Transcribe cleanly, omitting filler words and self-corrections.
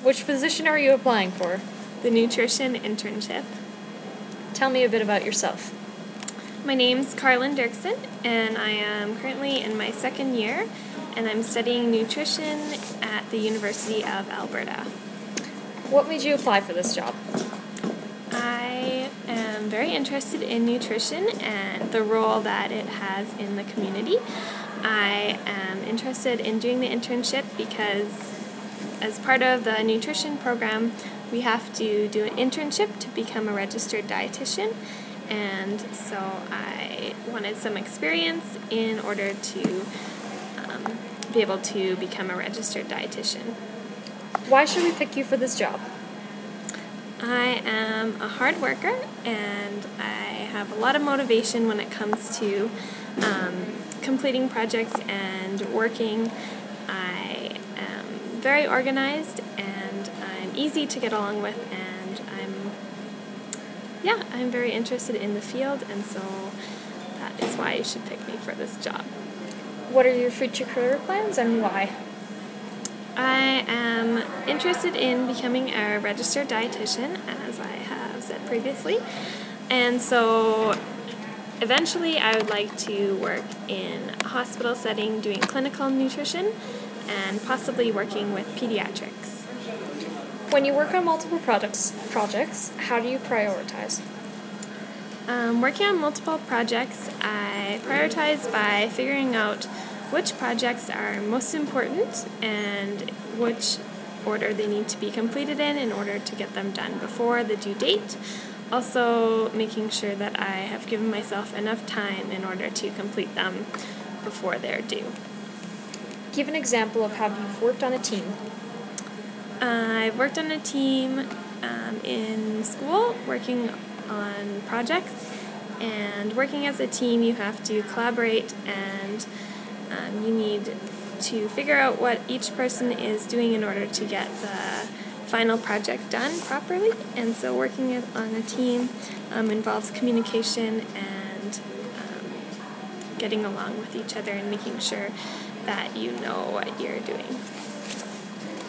Which position are you applying for? The nutrition internship. Tell me a bit about yourself. My name's Carlin Dirksen, and I am currently in my second year, and I'm studying nutrition at the University of Alberta. What made you apply for this job? I am very interested in nutrition and the role that it has in the community. I am interested in doing the internship because as part of the nutrition program, we have to do an internship to become a registered dietitian, and so I wanted some experience in order to be able to become a registered dietitian. Why should we pick you for this job? I am a hard worker, and I have a lot of motivation when it comes to completing projects and working. I am very organized, and I'm easy to get along with, and I'm very interested in the field, and so that is why you should pick me for this job. What are your future career plans and why? I am interested in becoming a registered dietitian, as I have said previously, and so eventually I would like to work in a hospital setting doing clinical nutrition and possibly working with pediatrics. When you work on multiple projects, how do you prioritize? Working on multiple projects, I prioritize by figuring out which projects are most important and which order they need to be completed in order to get them done before the due date. Also making sure that I have given myself enough time in order to complete them before they're due. Give an example of how you've worked on a team. I've worked on a team in school, working on projects, and working as a team you have to collaborate, and you need to figure out what each person is doing in order to get the final project done properly. And so working on a team involves communication and getting along with each other and making sure that you know what you're doing.